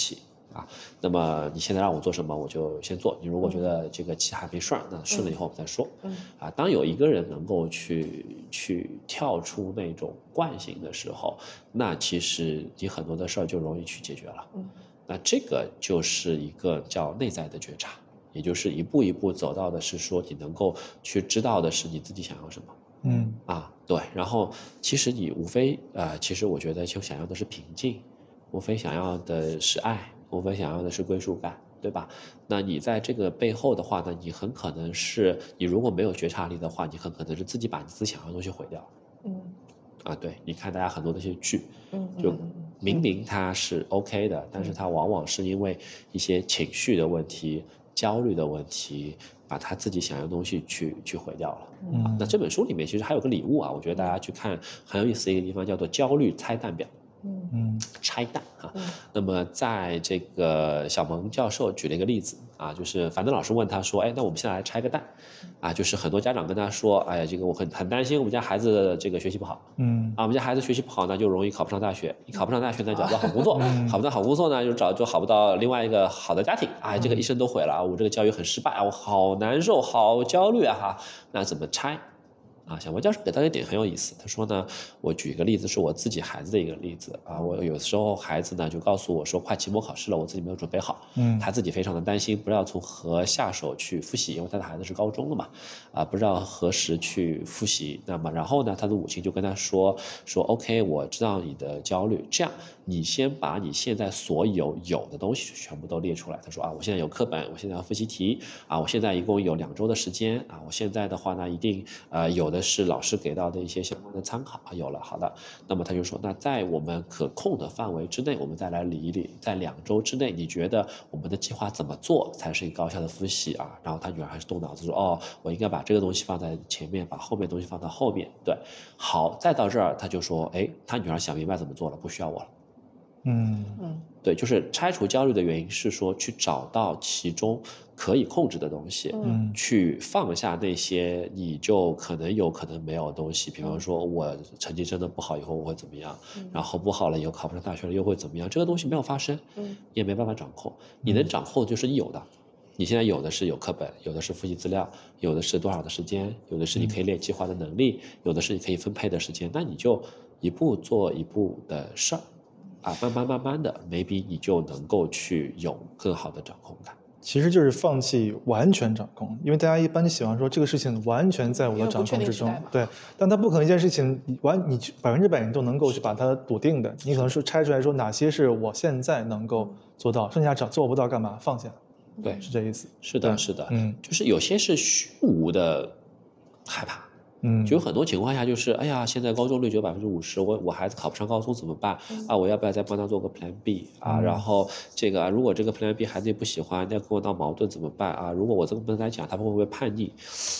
啊，那么你现在让我做什么，我就先做。你如果觉得这个棋还没顺，那顺了以后我们再说。嗯，啊，当有一个人能够去去跳出那种惯性的时候，那其实你很多的事儿就容易去解决了。嗯，那这个就是一个叫内在的觉察，也就是一步一步走到的是说你能够去知道的是你自己想要什么。
嗯，
啊，对，然后其实你无非呃，其实我觉得就想要的是平静，无非想要的是爱。无非想要的是归属感，对吧？那你在这个背后的话呢，你很可能是你如果没有觉察力的话，你很可能是自己把你自己想要的东西毁掉。嗯，啊，对，你看大家很多的一些剧，嗯，就明明它是 OK 的，但是它往往是因为一些情绪的问题、焦虑的问题，把他自己想要的东西去去毁掉了。嗯，啊，那这本书里面其实还有个礼物啊，我觉得大家去看很有意思的一个地方，叫做焦虑拆弹表。嗯，拆弹啊、嗯。那么在这个小蒙教授举了一个例子啊，就是樊登老师问他说：“哎，那我们现在来拆个弹，啊，就是很多家长跟他说，哎呀，这个我很很担心我们家孩子这个学习不好，嗯，啊，我们家孩子学习不好呢，就容易考不上大学，你考不上大学呢，找不到好工作，嗯、考不到好工作呢，就找就好不到另外一个好的家庭，啊，这个一生都毁了啊，我这个教育很失败啊，我好难受，好焦虑啊哈，那怎么拆？”啊，小蒙教授给到一点很有意思，他说呢，我举一个例子，是我自己孩子的一个例子啊。我有时候孩子呢就告诉我说，快期末考试了，我自己没有准备好，嗯，他自己非常的担心，不知道从何下手去复习，因为他的孩子是高中了嘛，啊，不知道何时去复习。那么然后呢，他的母亲就跟他说说 ，OK， 我知道你的焦虑，这样你先把你现在所有有的东西全部都列出来。他说啊，我现在有课本，我现在要复习题啊，我现在一共有两周的时间啊，我现在的话呢，一定呃有。的是老师给到的一些相关的参考，有了，好的，那么他就说，那在我们可控的范围之内，我们再来理一理，在两周之内，你觉得我们的计划怎么做才是一个高效的复习啊？然后他女儿还是动脑子说，哦，我应该把这个东西放在前面，把后面东西放在后面，对，好，再到这儿他就说，哎，他女儿想明白怎么做了，不需要我了。嗯嗯，对，就是拆除焦虑的原因是说去找到其中可以控制的东西，嗯，去放下那些你就可能有可能没有的东西，比方说我成绩真的不好以后我会怎么样，嗯，然后不好了以后考不上大学了又会怎么样，这个东西没有发生，嗯，你也没办法掌控，你能掌控的就是你有的，你现在有的是有课本，有的是复习资料，有的是多少的时间，有的是你可以列计划的能力，有的是你可以分配的时间，那你就一步做一步的事儿。啊，慢慢慢慢的 maybe 你就能够去有更好的掌控感。
其实就是放弃完全掌控，因为大家一般喜欢说这个事情完全在我的掌控之中，对，但它不可能一件事情完你百分之百你都能够去把它笃定的，你可能说拆出来说哪些是我现在能够做到，剩下做不到干嘛放下，
对，
是这意思。
是的，是的，嗯，就是有些是虚无的害怕。嗯，就有很多情况下就是，哎呀，现在高中率只有百分之五十，我我孩子考不上高中怎么办？嗯、啊，我要不要再帮他做个 Plan B 啊？嗯、然后这个如果这个 Plan B 孩子也不喜欢，那跟我闹矛盾怎么办啊？如果我这么跟他讲，他会不会叛逆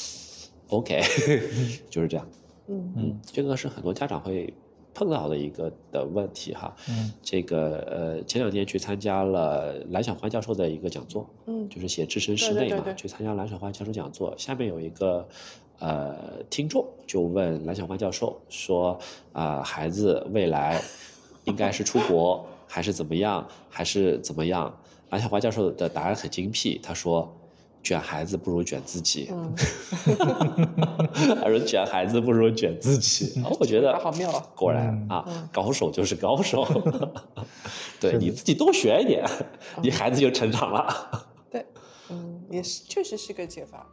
？OK， 就是这样。嗯嗯，这个是很多家长会碰到的一个的问题哈。嗯，这个呃，前两天去参加了蓝小欢教授的一个讲座，嗯，就是写置身事内嘛，对对对对去参加蓝小欢教授讲座，下面有一个。呃，听众就问蓝小欢教授说：“啊、呃，孩子未来应该是出国还是怎么样，还是怎么样？”蓝小欢教授的答案很精辟，他说：“卷孩子不如卷自己。嗯”他说：“卷孩子不如卷自己。哦”我觉得
好妙啊！
果然、嗯、啊，嗯、高手就是高手。对你自己多学一点，你孩子就成长了。
对，嗯，也是，确实是个解法。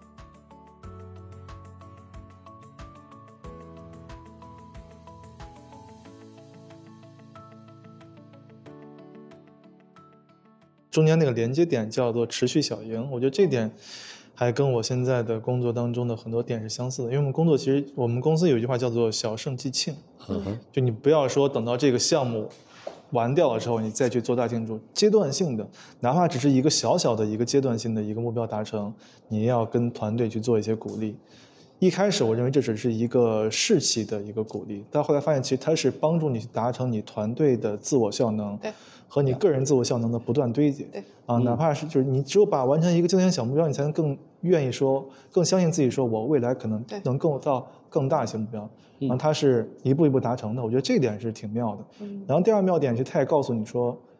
中间那个连接点叫做持续小赢，我觉得这点还跟我现在的工作当中的很多点是相似的。因为我们工作其实我们公司有一句话叫做小胜即庆，嗯，就你不要说等到这个项目完掉了之后你再去做大庆祝，阶段性的，哪怕只是一个小小的一个阶段性的一个目标达成，你要跟团队去做一些鼓励。一开始我认为这只是一个士气的一个鼓励，但后来发现其实它是帮助你达成你团队的自我效能，对，和你个人自我效能的不断堆积，对啊，哪怕是就是你只有把完成一个阶段小目标，你才能更愿意说，更相信自己说，我未来可能能够到更大一些目标，然后它是一步一步达成的，我觉得这点是挺妙的。嗯，然后第二妙点是它也告诉你说，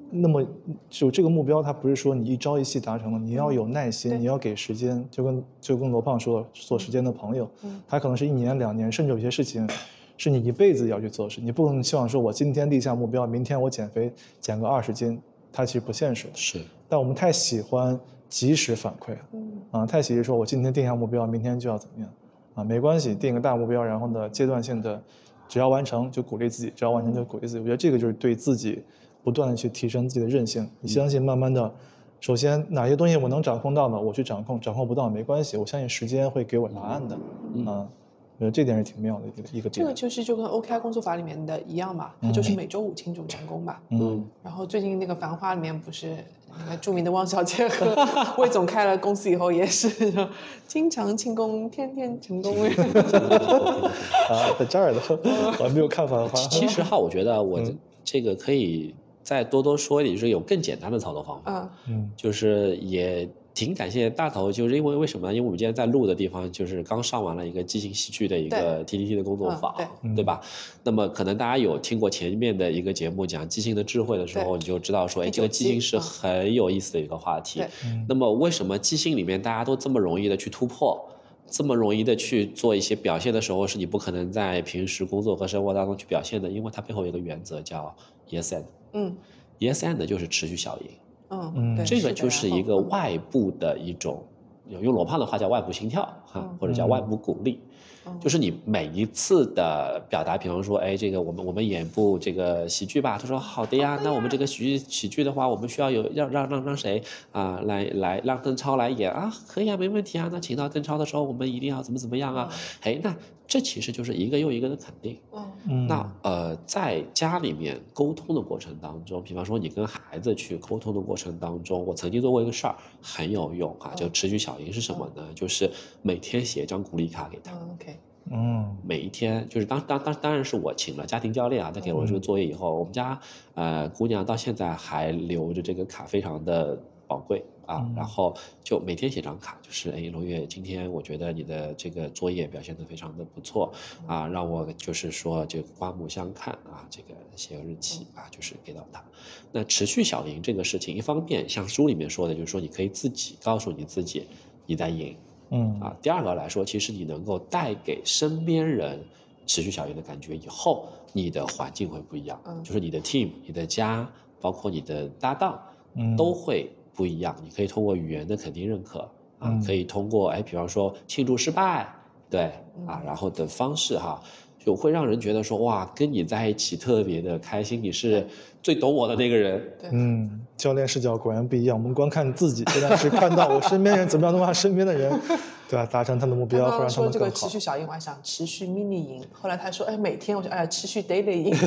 那么就这个目标，它不是说你一朝一夕达成的，你要有耐心，嗯、你要给时间。就跟就跟罗胖说，做时间的朋友，嗯、他可能是一年两年，甚至有些事情是你一辈子要去做的事。你不能希望说我今天立下目标，明天我减肥减个二十斤，它其实不现实。
是，
但我们太喜欢及时反馈，嗯啊，太喜欢说我今天定下目标，明天就要怎么样啊？没关系，定个大目标，然后呢，阶段性的，只要完成就鼓励自己，只要完成就鼓励自己。我觉得这个就是对自己不断的去提升自己的韧性。你相信慢慢的，首先哪些东西我能掌控到的，我去掌控；掌控不到没关系，我相信时间会给我答案的。嗯，啊，我觉得这点是挺妙的一个一个点。
这个就是就跟 O K R 工作法里面的一样嘛，它就是每周五庆祝成功嘛。嗯。然后最近那个《繁花》里面不是那个著名的汪小姐和魏总开了公司以后也是经常庆功，天天成功。
啊，在这儿的，我还没有看《繁花》。
其实哈，我觉得我这个可以再多多说一点，就是有更简单的操作方法。嗯，就是也挺感谢大头，就是因为为什么？因为我们今天在录的地方就是刚上完了一个即兴戏剧的一个 T T T 的工作坊，对, 对, 对吧？那么可能大家有听过前面的一个节目讲即兴的智慧的时候，你就知道说，哎，这个即兴是很有意思的一个话题。那么为什么即兴里面大家都这么容易的去突破？这么容易的去做一些表现的时候，是你不可能在平时工作和生活当中去表现的，因为它背后有一个原则叫 yes and。嗯 ，yes and 就是持续效应。嗯嗯，这个就是一个外部的一种，用罗胖的话叫外部心跳哈、嗯，或者叫外部鼓励。嗯、就是你每一次的表达，比方说，哎，这个我们我们演部这个喜剧吧，他说好的呀，那我们这个喜剧喜剧的话，我们需要有让让让让谁啊、呃、来来让邓超来演啊，可以啊，没问题啊，那请到邓超的时候，我们一定要怎么怎么样啊，哎、嗯，那这其实就是一个又一个的肯定。嗯，那呃，在家里面沟通的过程当中，比方说你跟孩子去沟通的过程当中，我曾经做过一个事儿很有用啊，就持续小赢是什么呢？嗯、就是每天写一张鼓励卡给他。嗯
OK。
嗯，
每一天就是当当当当然是我请了家庭教练啊，他给我这个作业以后，嗯、我们家呃姑娘到现在还留着这个卡，非常的宝贵啊。嗯、然后就每天写张卡，就是哎，罗月，今天我觉得你的这个作业表现得非常的不错啊，让我就是说就刮目相看啊，这个写个日期啊，就是给到他。那持续小赢这个事情，一方面像书里面说的，就是说你可以自己告诉你自己你在赢。嗯啊，第二个来说，其实你能够带给身边人持续小赢的感觉以后，你的环境会不一样，嗯、就是你的 team、你的家，包括你的搭档，嗯、都会不一样。你可以通过语言的肯定认可啊，嗯、可以通过哎，比方说庆祝失败，对啊，然后的方式哈，就会让人觉得说哇，跟你在一起特别的开心，你是最懂我的那个人。
对，
嗯。教练视角果然不一样，我们光看自己，但是看到我身边人怎么样能让身边的人，对吧，达成他的目标，或让他们更好。
说这个持续小赢，我还想持续 mini 赢。后来他说，哎，每天我说，哎，持续 daily 赢。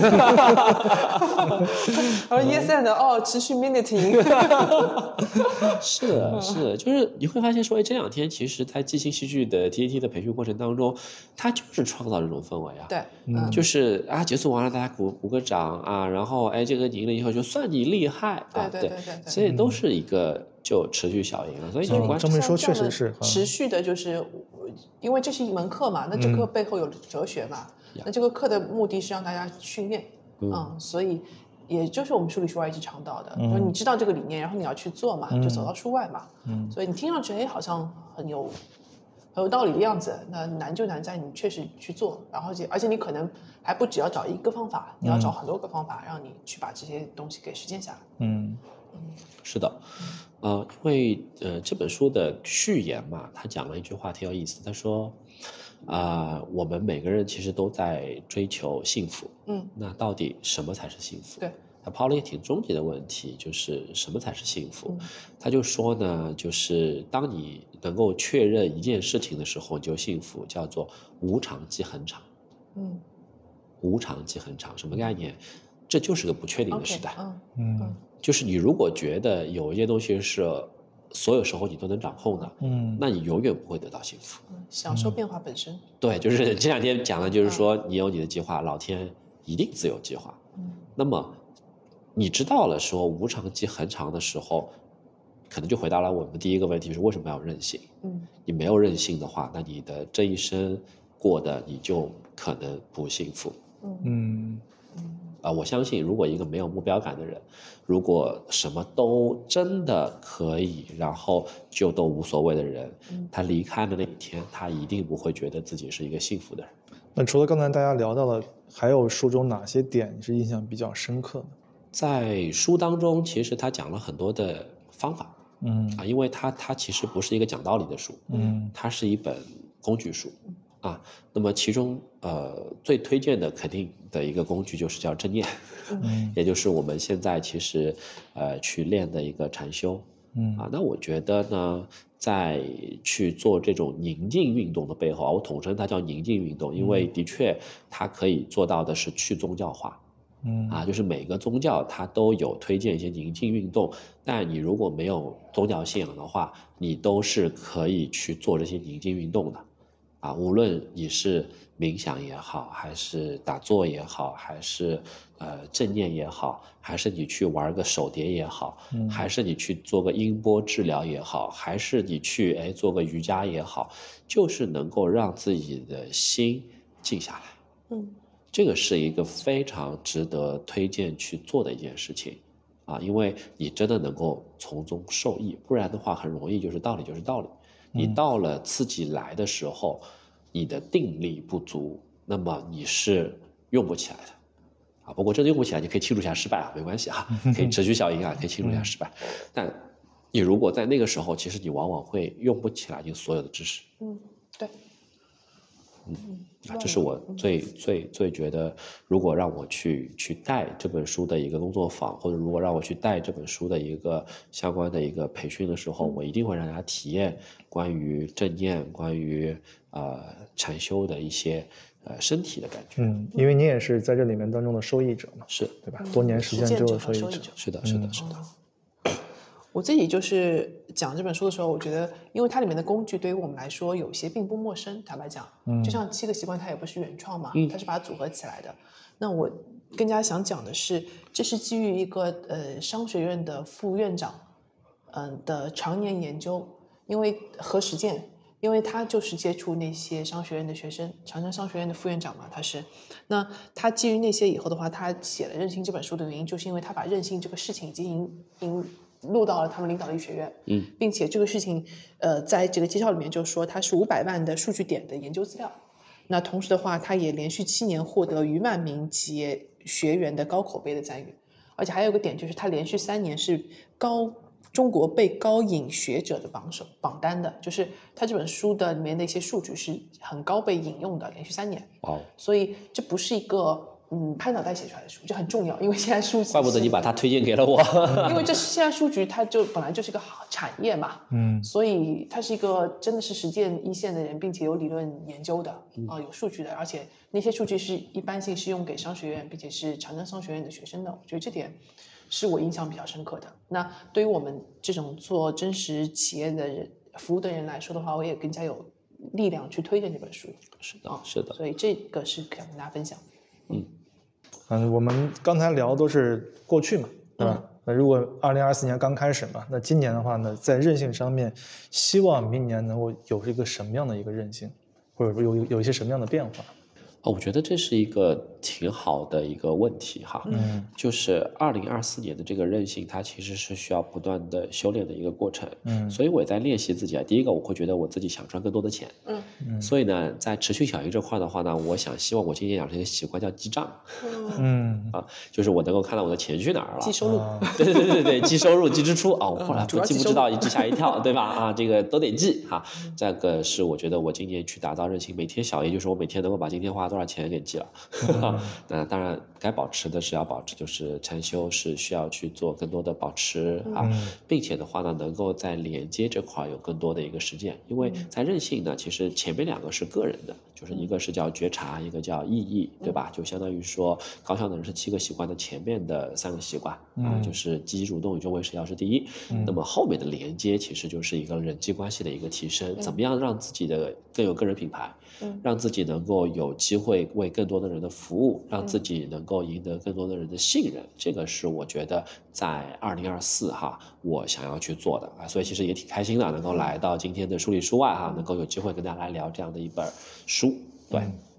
我说 yes and 哦，持续 minute 赢。
是的，是的，就是你会发现说，哎，这两天其实，在即兴戏剧的 T T T 的培训过程当中，他就是创造这种氛围啊。
对，
嗯，就是啊，结束完了，大家鼓鼓个掌啊，然后哎，这个赢了以后就算你厉害啊，
对对对对，
所以都是一个就持续小赢了。所以你
这么说确实是
持续的，就是因为这是一门课嘛，那这课背后有哲学嘛，那这个课的目的是让大家训练，嗯，所以也就是我们书里书外一直倡导的，说你知道这个理念，然后你要去做嘛，就走到书外嘛，嗯，所以你听上去哎好像很有。很有道理的样子，那难就难在你确实去做，然后而且你可能还不只要找一个方法，你要找很多个方法，让你去把这些东西给实践下来。
嗯，是的，呃，因为呃这本书的序言嘛，他讲了一句话挺有意思，他说，啊、呃，我们每个人其实都在追求幸福，嗯，那到底什么才是幸福？
对。
他抛了一个挺终极的问题，就是什么才是幸福？嗯、他就说呢，就是当你能够确认一件事情的时候，你就幸福，叫做无常即恒常。嗯，无常即恒常什么概念？这就是个不确定的时代。
嗯
嗯，就是你如果觉得有一些东西是所有时候你都能掌控的，嗯，那你永远不会得到幸福。
嗯，享受变化本身。嗯、
对，就是这两天讲的，就是说你有你的计划，老天一定自有计划。嗯，那么。你知道了说无常即恒常的时候，可能就回答了我们第一个问题，是为什么要任性？嗯，你没有任性的话，那你的这一生过得你就可能不幸福。
嗯，
啊、呃，我相信如果一个没有目标感的人，如果什么都真的可以，然后就都无所谓的人，嗯、他离开的那一天，他一定不会觉得自己是一个幸福的人。
那除了刚才大家聊到了，还有书中哪些点是印象比较深刻的？
在书当中，其实他讲了很多的方法，嗯啊，因为他他其实不是一个讲道理的书，嗯，它是一本工具书，啊，那么其中呃最推荐的肯定的一个工具就是叫正念，嗯，也就是我们现在其实呃去练的一个禅修，嗯啊，那我觉得呢，在去做这种宁静运动的背后啊，我统称它叫宁静运动，因为的确它可以做到的是去宗教化。嗯啊，就是每个宗教它都有推荐一些宁静运动，但你如果没有宗教信仰的话，你都是可以去做这些宁静运动的，啊，无论你是冥想也好，还是打坐也好，还是呃正念也好，还是你去玩个手碟也好，嗯、还是你去做个音波治疗也好，还是你去哎做个瑜伽也好，就是能够让自己的心静下来，嗯。这个是一个非常值得推荐去做的一件事情，啊，因为你真的能够从中受益，不然的话很容易就是道理就是道理。你到了刺激来的时候，你的定力不足，那么你是用不起来的，啊，不过真的用不起来，你可以庆祝一下失败啊，没关系啊，可以持续效应啊，可以庆祝一下失败。但你如果在那个时候，其实你往往会用不起来你所有的知识。
嗯，对。
嗯，啊，这是我最最最觉得，如果让我去去带这本书的一个工作坊，或者如果让我去带这本书的一个相关的一个培训的时候，我一定会让大家体验关于正念、关于呃禅修的一些呃身体的感觉。
嗯，因为你也是在这里面当中的受益者嘛，
是
对吧？多年时间之后的受益者。
是的，是的，是的。
我自己就是讲这本书的时候，我觉得，因为它里面的工具对于我们来说有些并不陌生。坦白讲，嗯，就像七个习惯，它也不是原创嘛，嗯、它是把它组合起来的。那我更加想讲的是，这是基于一个呃商学院的副院长，嗯、呃、的常年研究，因为和实践，因为他就是接触那些商学院的学生，长江商学院的副院长嘛，他是。那他基于那些以后的话，他写了《韧性》这本书的原因，就是因为他把韧性这个事情已经引引。录到了他们领导力学院，嗯，并且这个事情，呃，在这个介绍里面就说它是五百万的数据点的研究资料。那同时的话，它也连续七年获得逾万名企业学员的高口碑的赞誉，而且还有个点就是它连续三年是高中国被高引学者的榜首榜单的，就是它这本书的里面的一些数据是很高被引用的，连续三年。哦，所以这不是一个。嗯，拍脑袋写出来的书，这很重要，因为现在书局，
怪不得你把它推荐给了我，
因为这现在书局它就本来就是一个好产业嘛，嗯，所以它是一个真的是实践一线的人，并且有理论研究的，啊、嗯呃，有数据的，而且那些数据是一般性是用给商学院，并且是长江商学院的学生的，我觉得这点是我印象比较深刻的。那对于我们这种做真实企业的人服务的人来说的话，我也更加有力量去推荐这本书。
是的，啊、是的，
所以这个是想跟大家分享。
嗯。嗯，我们刚才聊都是过去嘛，对吧？嗯、那如果二零二四年刚开始嘛，那今年的话呢，在韧性上面，希望明年能够有一个什么样的一个韧性，或者说有有一些什么样的变化？
哦，我觉得这是一个挺好的一个问题哈，嗯，就是二零二四年的这个韧性，它其实是需要不断的修炼的一个过程，嗯，所以我也在练习自己啊。第一个，我会觉得我自己想赚更多的钱，嗯嗯，所以呢，在持续响应这块的话呢，我想希望我今年养成一个习惯叫记账，嗯啊，就是我能够看到我的钱去哪儿了，
记收入，
对对对对对，记收入、记支出啊，我后来不记不知道，一记吓一跳，对吧？啊，这个都得记哈，这个是我觉得我今年去打造韧性，每天小也就是我每天能够把今天花多少钱给记了，那当然该保持的是要保持，就是禅修是需要去做更多的保持啊，嗯、并且的话呢，能够在连接这块有更多的一个实践，因为在韧性呢，其实前面两个是个人的，就是一个是叫觉察，一个叫意义，对吧？就相当于说高效能人是七个习惯的前面的三个习惯啊，就是积极主动、与众为始要是第一，嗯、那么后面的连接其实就是一个人际关系的一个提升，嗯、怎么样让自己的更有个人品牌，嗯、让自己能够有机会为更多的人的服务，让自己能够赢得更多的人的信任，这个是我觉得在二零二四哈，我想要去做的啊，所以其实也挺开心的，能够来到今天的书里书外哈，能够有机会跟大家来聊这样的一本书，对。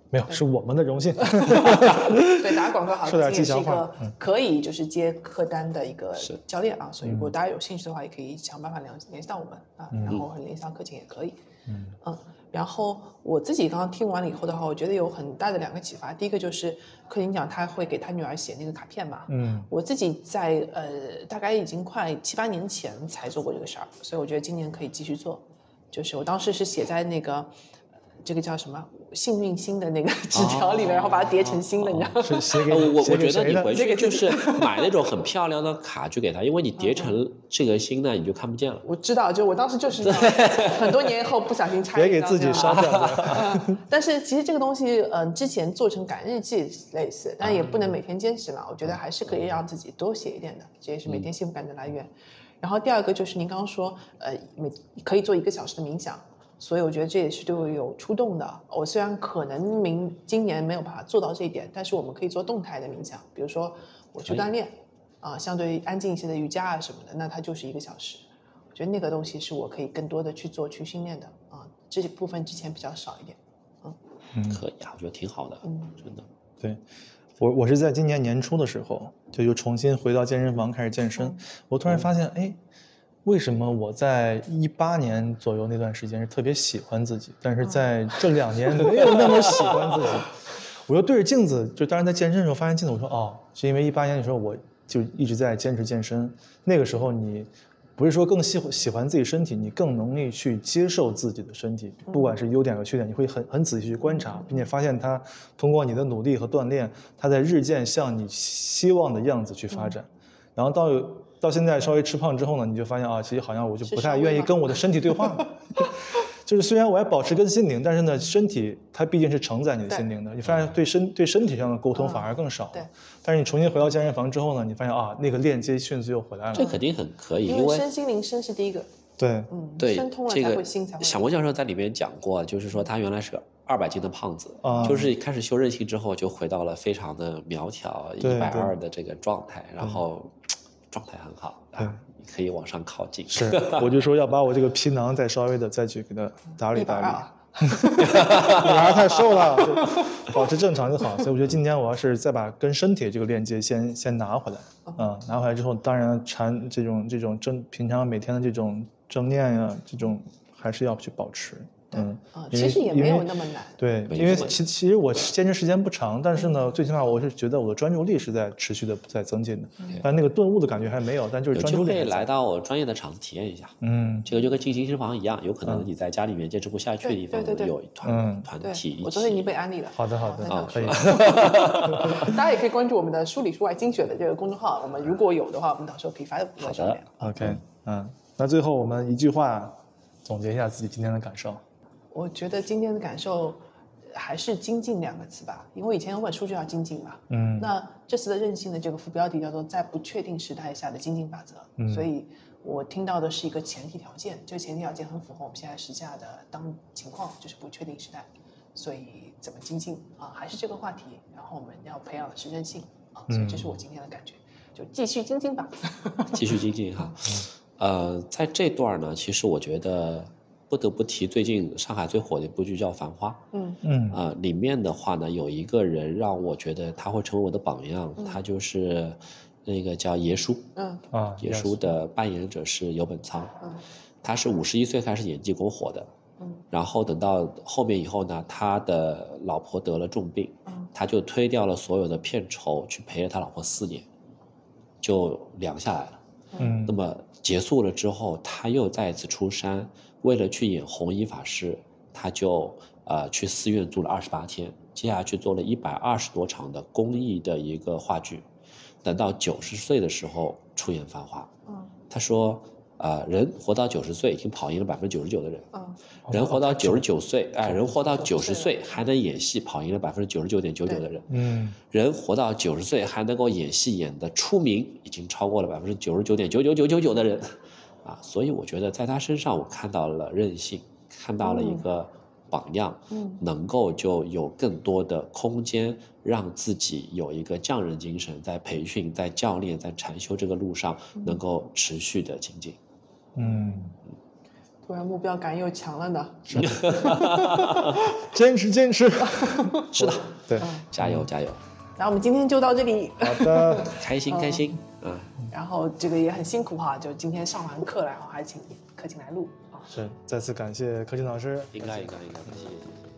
没有，是我们的荣幸。
对，打广告好，
说点
也是一个
嗯、
可以就是接客单的一个教练啊，所以如果大家有兴趣的话，也可以想办法联联系到我们啊，嗯、然后联系到课程也可以。嗯嗯，然后我自己刚刚听完了以后的话，我觉得有很大的两个启发。第一个就是克林讲他会给他女儿写那个卡片嘛，嗯，我自己在呃大概已经快七八年前才做过这个事儿，所以我觉得今年可以继续做。就是我当时是写在那个。这个叫什么幸运星的那个纸条里面，哦、然后把它叠成星的，哦、你知道吗？
是写给
我我觉得你回去就是买那种很漂亮的卡去给他，因为你叠成这个星呢，你就看不见了。
我知道，就我当时就是很多年后不小心拆，
别给自己烧掉了。
嗯。但是其实这个东西，嗯、呃，之前做成感日记类似，但也不能每天坚持嘛。我觉得还是可以让自己多写一点的，这也是每天幸福感的来源。嗯、然后第二个就是您刚刚说，呃，每可以做一个小时的冥想。所以我觉得这也是对我有触动的。我虽然可能明今年没有办法做到这一点，但是我们可以做动态的冥想，比如说我去锻炼啊、呃，相对安静一些的瑜伽啊什么的，那它就是一个小时。我觉得那个东西是我可以更多的去做去训练的啊，这部分之前比较少一点。嗯，
嗯可以啊，我觉得挺好的，嗯，真的。
对，我我是在今年年初的时候就又重新回到健身房开始健身，嗯、我突然发现，哎。为什么我在一八年左右那段时间是特别喜欢自己，但是在这两年没有那么喜欢自己？我就对着镜子，就当然在健身的时候发现镜子，我说哦，是因为一八年的时候我就一直在坚持健身，那个时候你不是说更喜喜欢自己身体，你更容易去接受自己的身体，不管是优点和缺点，你会很很仔细去观察，并且发现它通过你的努力和锻炼，它在日渐向你希望的样子去发展，然后到。到现在稍微吃胖之后呢，你就发现啊，其实好像我就不太愿意跟我的身体对话。就是虽然我还保持跟心灵，但是呢，身体它毕竟是承载你的心灵的。你发现对身对身体上的沟通反而更少。
对。
但是你重新回到健身房之后呢，你发现啊，那个链接迅速又回来了。
这肯定很可以，因
为身心灵身是第一个。
对，
嗯，
对，
身通了才会心才会。
小郭教授在里面讲过，就是说他原来是个二百斤的胖子，嗯、就是开始修韧性之后，就回到了非常的苗条一百二的这个状态，然后。状态很好啊，你可以往上靠近。
是，我就说要把我这个皮囊再稍微的再去给它打理打理。女孩太瘦了，就保持正常就好。所以我觉得今天我要是再把跟身体这个链接先先拿回来，嗯，拿回来之后，当然禅这种这种正平常每天的这种正念呀、啊，这种还是要去保持。嗯
啊，其实也没有那么难。
对，因为其其实我坚持时间不长，但是呢，最起码我是觉得我的专注力是在持续的在增进的，但那个顿悟的感觉还没有，但就是专注力。
有机会来到我专业的场子体验一下，嗯，这个就跟进健身房一样，有可能你在家里面坚持不下去的地方，有团团体一起。
我昨天已经被安利了。
好的好的，
啊
可以。
大家也可以关注我们的书里书外精选的这个公众号，我们如果有的话，我们到时候可以发在公众号上面。
OK， 嗯，那最后我们一句话总结一下自己今天的感受。
我觉得今天的感受还是精进两个词吧，因为以前有本书就叫精进嘛，嗯，那这次的韧性的这个副标题叫做在不确定时代下的精进法则，嗯，所以我听到的是一个前提条件，这个前提条件很符合我们现在时下的当情况，就是不确定时代，所以怎么精进啊，还是这个话题，然后我们要培养的是韧性啊，所以这是我今天的感觉，就继续精进吧，
继续精进哈，呃，在这段呢，其实我觉得。不得不提最近上海最火的一部剧叫《繁花》，嗯嗯，啊、呃，里面的话呢，有一个人让我觉得他会成为我的榜样，嗯、他就是那个叫爷叔，嗯啊，爷叔的扮演者是游本仓，嗯，他是五十一岁开始演技狗火的，嗯，然后等到后面以后呢，他的老婆得了重病，嗯，他就推掉了所有的片酬，去陪了他老婆四年，就凉下来了，嗯，那么结束了之后，他又再一次出山。为了去演红衣法师，他就呃去寺院住了二十八天，接下去做了一百二十多场的公益的一个话剧，等到九十岁的时候出演《繁花》。嗯，他说，呃，人活到九十岁已经跑赢了百分之九十九的人。嗯，人活到九十九岁，哎，人活到九十岁还能演戏，跑赢了百分之九十九点九九的人。嗯，人活到九十岁还能够演戏演得出名，已经超过了百分之九十九点九九九九九的人。啊，所以我觉得在他身上我看到了韧性，看到了一个榜样，嗯，能够就有更多的空间让自己有一个匠人精神，在培训、在教练、在禅修这个路上能够持续的精进。
嗯，
突然目标感又强了呢。
坚持坚持。
是的，
对，
加油加油。
然后我们今天就到这里。
好的，
开心开心啊。
然后这个也很辛苦哈，就今天上完课了，然后还请克勤来录啊。
是，再次感谢克勤老师。
应该应该应该，谢谢谢谢。